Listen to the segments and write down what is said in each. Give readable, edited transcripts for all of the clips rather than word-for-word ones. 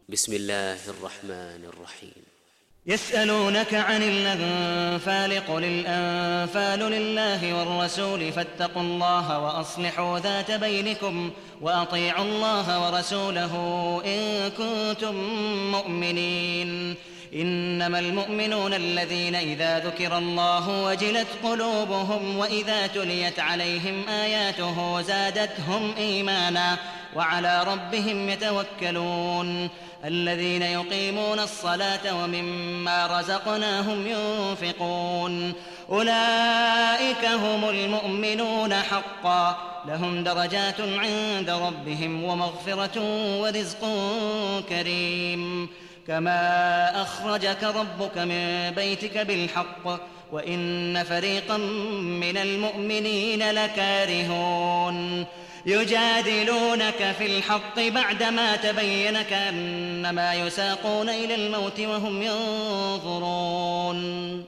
بسم الله الرحمن الرحيم. يسألونك عن الأنفال قل الأنفال لله والرسول فاتقوا الله وأصلحوا ذات بينكم وأطيعوا الله ورسوله إن كنتم مؤمنين. إنما المؤمنون الذين إذا ذكر الله وجلت قلوبهم وإذا تليت عليهم آياته زادتهم إيمانا وعلى ربهم يتوكلون. الذين يقيمون الصلاة ومما رزقناهم ينفقون أولئك هم المؤمنون حقا لهم درجات عند ربهم ومغفرة ورزق كريم. كما أخرجك ربك من بيتك بالحق وإن فريقا من المؤمنين لكارهون. يجادلونك في الحق بعدما تبين كأنما يساقون إلى الموت وهم ينظرون.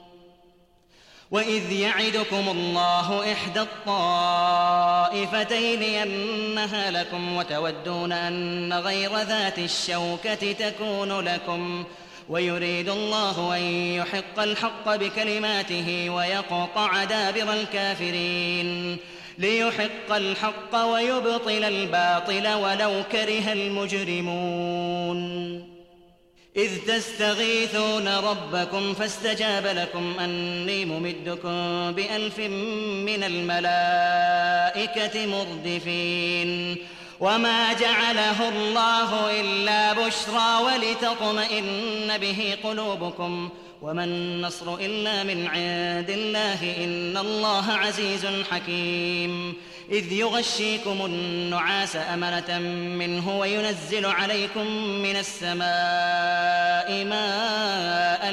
وإذ يعدكم الله إحدى الطائفتين أنها لكم وتودون أن غير ذات الشوكة تكون لكم ويريد الله أن يحق الحق بكلماته ويقطع دابر الكافرين ليحق الحق ويبطل الباطل ولو كره المجرمون. إذ تستغيثون ربكم فاستجاب لكم أني ممدكم ب1000 من الملائكة مردفين. وما جعله الله إلا بشرى ولتطمئن به قلوبكم وما النصر إلا من عند الله إن الله عزيز حكيم. إذ يغشيكم النعاس أمنة منه وينزل عليكم من السماء ماء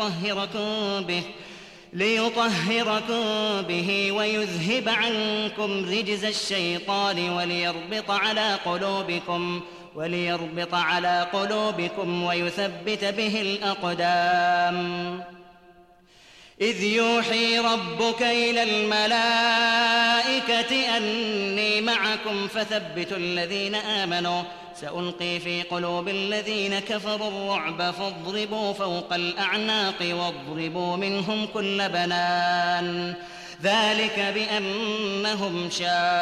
ليطهركم به ويذهب عنكم رجز الشيطان وليربط على قلوبكم ويثبت به الأقدام. إذ يوحي ربك إلى الملائكة أني معكم فثبتوا الذين آمنوا سألقي في قلوب الذين كفروا الرعب فاضربوا فوق الأعناق واضربوا منهم كل بنان. ذلك بأنهم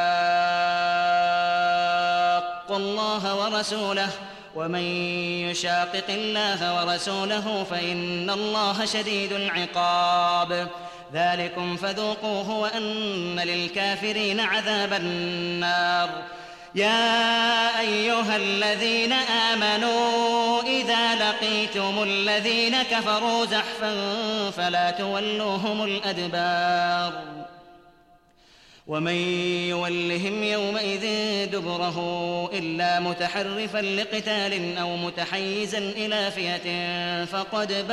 شاقوا الله ورسوله ومن يشاقق الله ورسوله فإن الله شديد العقاب. ذلكم فذوقوه وأن للكافرين عذاب النار. يا أيها الذين آمنوا إذا لقيتم الذين كفروا زحفا فلا تولوهم الأدبار. ومن يولهم يومئذ دبره إلا متحرفا لقتال أو متحيزا إلى فئة فقد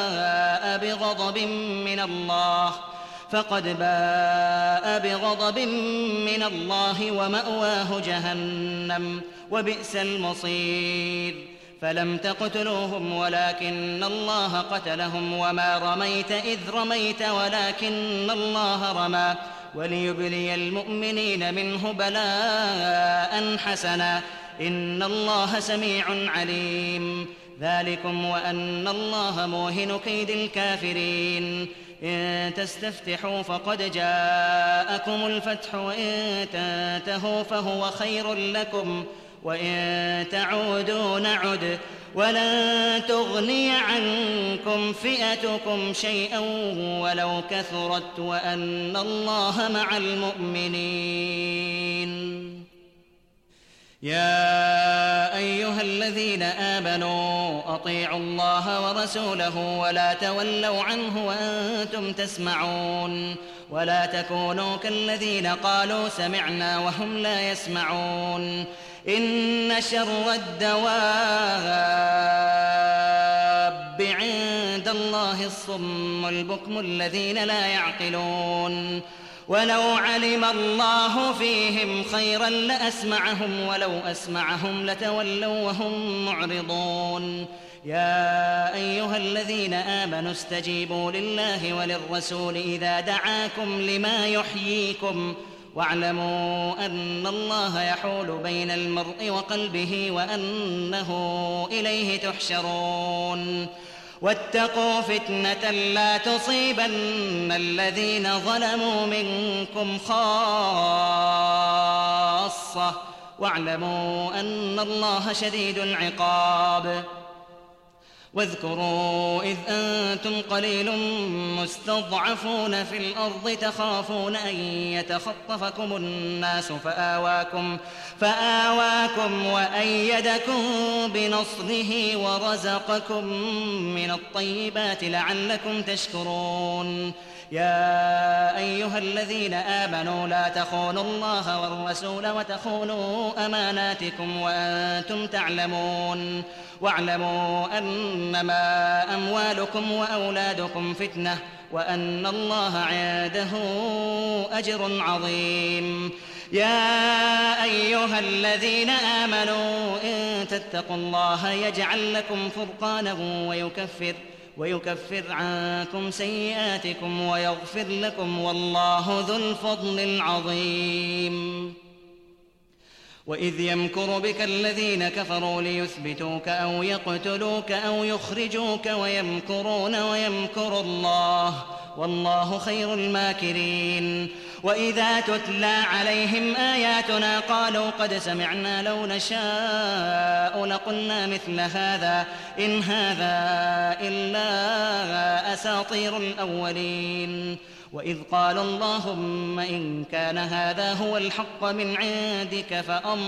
باء بغضب من الله ومأواه جهنم وبئس المصير. فلم تقتلوهم ولكن الله قتلهم وما رميت إذ رميت ولكن الله رمى وليبلي المؤمنين منه بلاء حسنا إن الله سميع عليم. ذلكم وأن الله موهن كيد الكافرين. إن تستفتحوا فقد جاءكم الفتح وإن تنتهوا فهو خير لكم وإن تعودوا نعد ولن تغني عنكم فئتكم شيئا ولو كثرت وأن الله مع المؤمنين. يا أيها الذين آمنوا أطيعوا الله ورسوله ولا تولوا عنه وأنتم تسمعون ولا تكونوا كالذين قالوا سمعنا وهم لا يسمعون. إن شر الدواب عند الله الصم البكم الذين لا يعقلون. ولو علم الله فيهم خيرا لأسمعهم ولو أسمعهم لتولوا وهم معرضون. يا أيها الذين آمنوا استجيبوا لله وللرسول إذا دعاكم لما يحييكم واعلموا أن الله يحول بين المرء وقلبه وأنه إليه تحشرون واتقوا فتنة لا تصيبن الذين ظلموا منكم خاصة واعلموا أن الله شديد العقاب واذكروا إذ أنتم قليل مستضعفون في الأرض تخافون أن يتخطفكم الناس فآواكم وأيدكم بنصره ورزقكم من الطيبات لعلكم تشكرون يا أيها الذين آمنوا لا تخونوا الله والرسول وتخونوا أماناتكم وأنتم تعلمون واعلموا أنما أموالكم وأولادكم فتنة وأن الله عنده أجر عظيم يا أيها الذين آمنوا إن تتقوا الله يجعل لكم فرقانا ويكفر عنكم سيئاتكم ويغفر لكم والله ذو الفضل العظيم وإذ يمكر بك الذين كفروا ليثبتوك أو يقتلوك أو يخرجوك ويمكرون ويمكر الله والله خير الماكرين وإذا تتلى عليهم آياتنا قالوا قد سمعنا لو نشاء لقلنا مثل هذا إن هذا إلا أساطير الأولين وإذ قال اللهم إن كان هذا هو الحق من عندك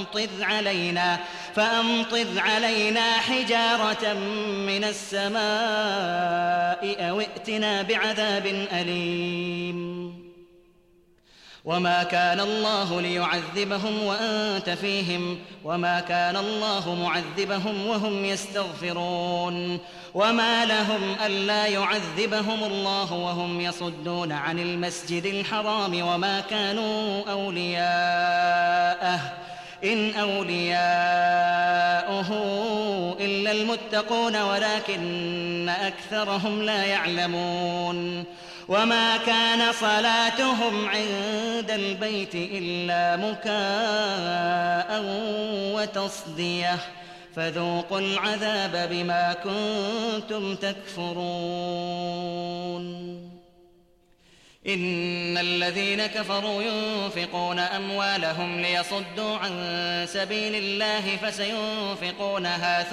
فأمطر علينا حجارة من السماء أو ائتنا بعذاب أليم وما كان الله ليعذبهم وأنت فيهم وما كان الله معذبهم وهم يستغفرون وما لهم ألا يعذبهم الله وهم يصدون عن المسجد الحرام وما كانوا أولياءه إن أولياؤه إلا المتقون ولكن أكثرهم لا يعلمون وما كان صلاتهم عند البيت إلا مكاء وتصدية فذوقوا العذاب بما كنتم تكفرون إن الذين كفروا ينفقون أموالهم ليصدوا عن سبيل الله فسينفقونها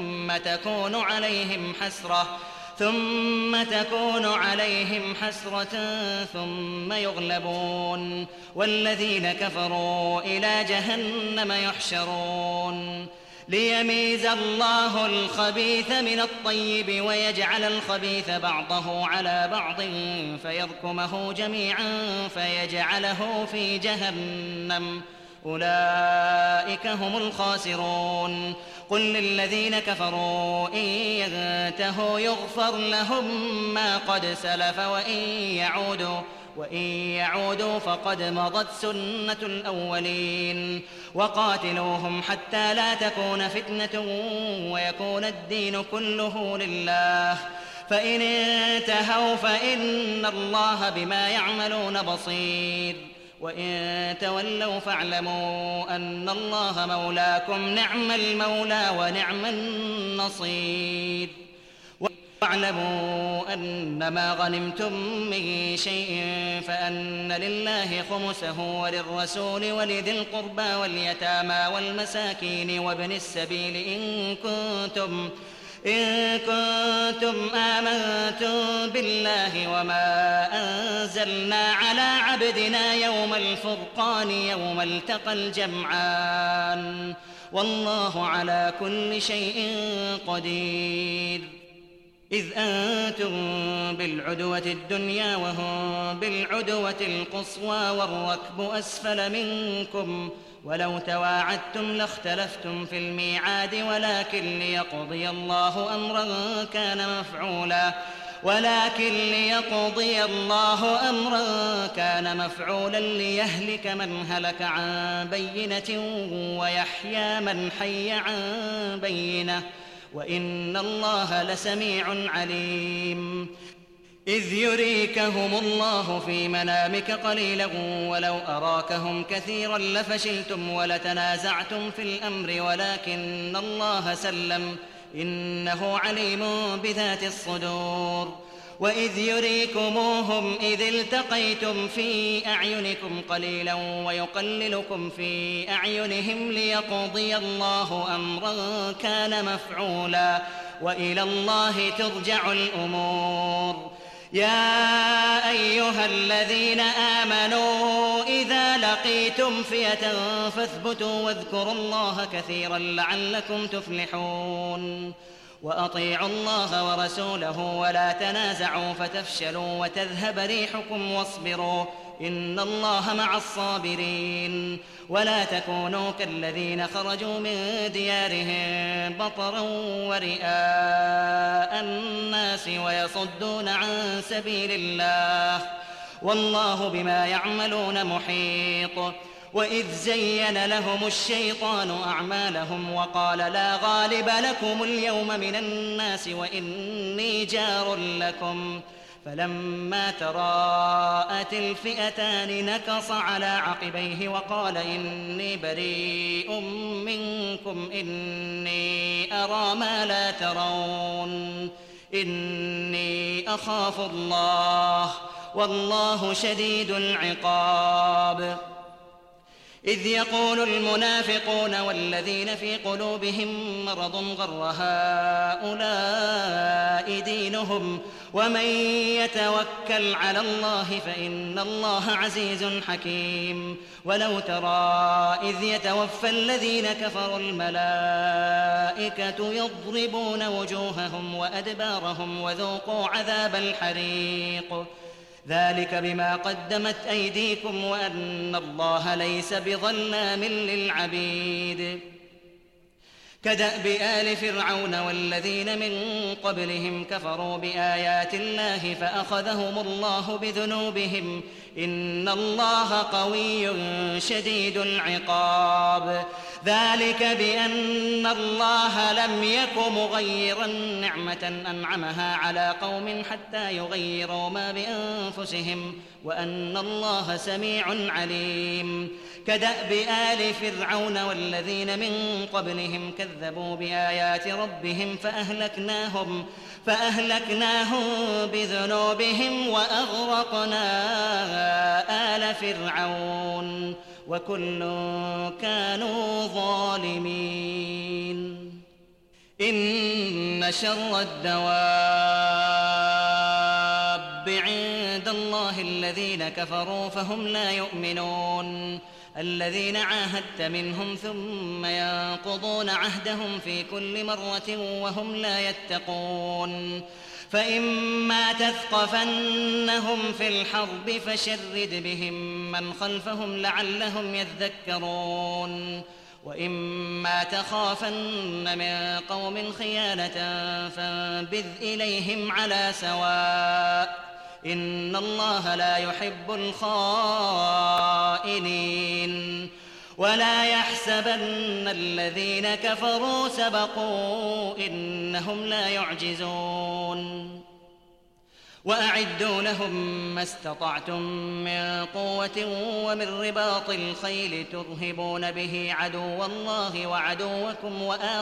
ثم تكون عليهم حسرة ثم يغلبون والذين كفروا إلى جهنم يحشرون ليميز الله الخبيث من الطيب ويجعل الخبيث بعضه على بعض فيركمه جميعا فيجعله في جهنم أولئك هم الخاسرون قل للذين كفروا إن ينتهوا يغفر لهم ما قد سلف وإن يعودوا فقد مضت سنة الأولين وقاتلوهم حتى لا تكون فتنة ويكون الدين كله لله فإن انتهوا فإن الله بما يعملون بصير وإن تولوا فاعلموا أن الله مولاكم نعم المولى ونعم النصير واعلموا أنما غنمتم من شيء فأن لله خمسه وللرسول ولذي القربى واليتامى والمساكين وابن السبيل إن كنتم آمنتم بالله وما أنزلنا على عبدنا يوم الفرقان يوم التقى الجمعان والله على كل شيء قدير إذ أنتم بالعدوة الدنيا وهم بالعدوة القصوى والركب أسفل منكم ولو تواعدتم لاختلفتم في الميعاد ولكن ليقضي الله أمرا كان مفعولا ليهلك من هلك عن بينة ويحيى من حي عن بينة وإن الله لسميع عليم إذ يريكهم الله في منامك قليلا ولو أراكهم كثيرا لفشلتم ولتنازعتم في الأمر ولكن الله سلم إنه عليم بذات الصدور وإذ يريكموهم إذ التقيتم في أعينكم قليلا ويقللكم في أعينهم ليقضي الله أمرا كان مفعولا وإلى الله ترجع الأمور يا أيها الذين آمنوا إذا لقيتم فئة فاثبتوا واذكروا الله كثيرا لعلكم تفلحون وأطيعوا الله ورسوله ولا تنازعوا فتفشلوا وتذهب ريحكم واصبروا إن الله مع الصابرين ولا تكونوا كالذين خرجوا من ديارهم بطرا ورئاء الناس ويصدون عن سبيل الله والله بما يعملون محيط وإذ زين لهم الشيطان أعمالهم وقال لا غالب لكم اليوم من الناس وإني جار لكم فلما تراءت الفئتان نكص على عقبيه وقال إني بريء منكم إني أرى ما لا ترون إني أخاف الله والله شديد العقاب إذ يقول المنافقون والذين في قلوبهم مرض غر هؤلاء دينهم ومن يتوكل على الله فإن الله عزيز حكيم ولو ترى إذ يتوفى الذين كفروا الملائكة يضربون وجوههم وأدبارهم وذوقوا عذاب الحريق ذلك بما قدمت أيديكم وأن الله ليس بظلام للعبيد كدأب آل فرعون والذين من قبلهم كفروا بآيات الله فأخذهم الله بذنوبهم إن الله قوي شديد العقاب ذلك بأن الله لم يك مغيرا نعمة أنعمها على قوم حتى يغيروا ما بأنفسهم وأن الله سميع عليم كدأب آل فرعون والذين من قبلهم كذبوا بآيات ربهم فأهلكناهم بذنوبهم وأغرقنا آل فرعون وكل كانوا ظالمين إن شر الدواب عند الله الذين كفروا فهم لا يؤمنون الذين عاهدت منهم ثم ينقضون عهدهم في كل مرة وهم لا يتقون فإما تثقفنهم في الحرب فشرد بهم من خلفهم لعلهم يذكرون وإما تخافن من قوم خيانة فانبذ إليهم على سواء إن الله لا يحب الخائنين ولا يحسبن الذين كفروا سبقوا إنهم لا يعجزون وأعدوا لهم ما استطعتم من قوة ومن رباط الخيل ترهبون به عدو الله وعدوكم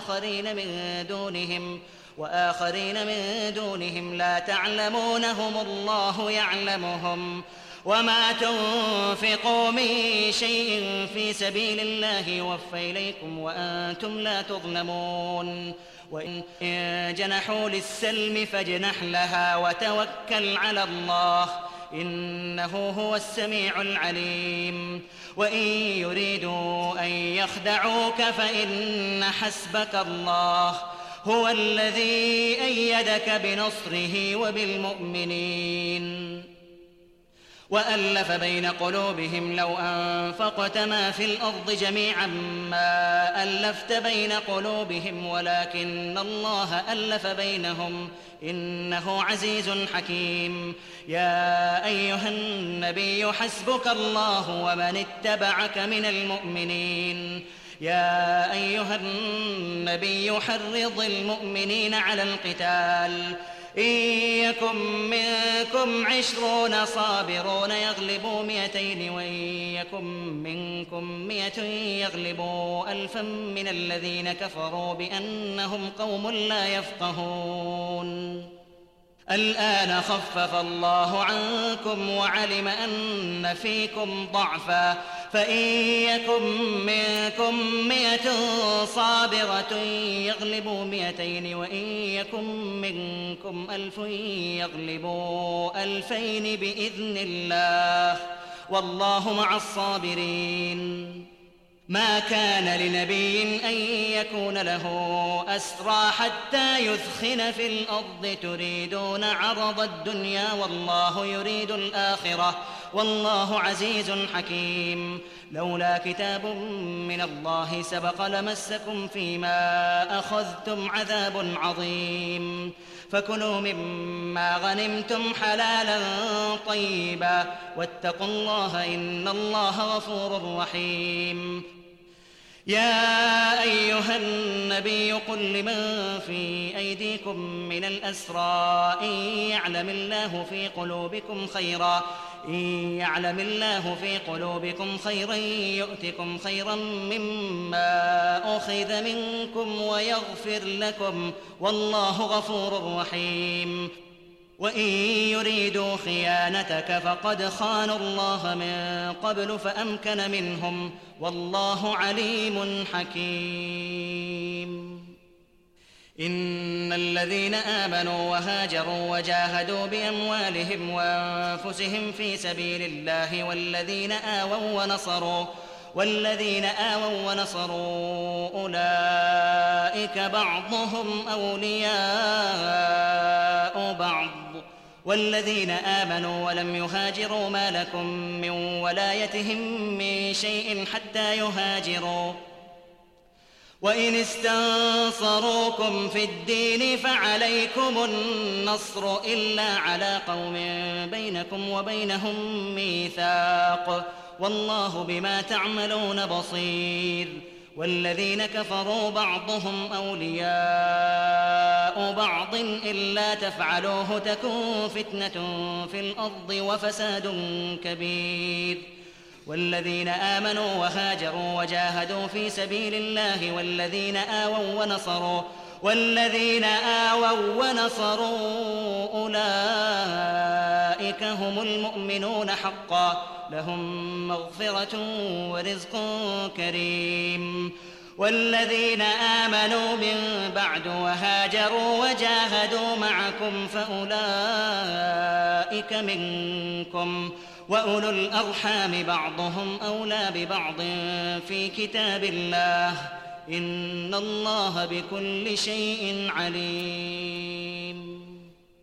وآخرين من دونهم لا تعلمونهم الله يعلمهم وما تنفقوا من شيء في سبيل الله يوفى إليكم وأنتم لا تظلمون وإن جنحوا للسلم فاجنح لها وتوكل على الله إنه هو السميع العليم وإن يريدوا أن يخدعوك فإن حسبك الله هو الذي أيدك بنصره وبالمؤمنين وألف بين قلوبهم لو أنفقت ما في الأرض جميعا ما ألفت بين قلوبهم ولكن الله ألف بينهم إنه عزيز حكيم يا أيها النبي حسبك الله ومن اتبعك من المؤمنين يا أيها النبي حرض المؤمنين على القتال إن يكن منكم 20 صابرون يغلبوا 200 وإن يكن منكم 100 يغلبوا 1000 من الذين كفروا بأنهم قوم لا يفقهون. الآن خفف الله عنكم وعلم أن فيكم ضعفا فإن يكن منكم 100 صابرة يغلبوا 200 وإن يكن منكم 1000 يغلبوا 2000 بإذن الله والله مع الصابرين. ما كان لنبي أن يكون له أسرى حتى يثخن في الأرض تريدون عرض الدنيا والله يريد الآخرة والله عزيز حكيم. لولا كتاب من الله سبق لمسكم فيما أخذتم عذاب عظيم. فكلوا مما غنمتم حلالا طيبا واتقوا الله إن الله غفور رحيم. يا أيها النبي قل لمن في أيديكم من الأسرى إن يعلم الله في قلوبكم خيرا يؤتكم خيرا مما أخذ منكم ويغفر لكم والله غفور رحيم. وإن يريدوا خيانتك فقد خانوا الله من قبل فأمكن منهم والله عليم حكيم. إن الذين آمنوا وهاجروا وجاهدوا بأموالهم وأنفسهم في سبيل الله والذين آووا ونصروا أولئك بعضهم أولياء بعض والذين آمنوا ولم يهاجروا ما لكم من ولايتهم من شيء حتى يهاجروا وإن استنصروكم في الدين فعليكم النصر إلا على قوم بينكم وبينهم ميثاق والله بما تعملون بصير. والذين كفروا بعضهم أولياء بعض إلا تفعلوه تكن فتنة في الأرض وفساد كبير. والذين آمنوا وهاجروا وجاهدوا في سبيل الله والذين آووا ونصروا أولئك هم المؤمنون حقا لهم مغفرة ورزق كريم. والذين آمنوا من بعد وهاجروا وجاهدوا معكم فأولئك منكم وأولو الأرحام بعضهم أولى ببعض في كتاب الله إن الله بكل شيء عليم.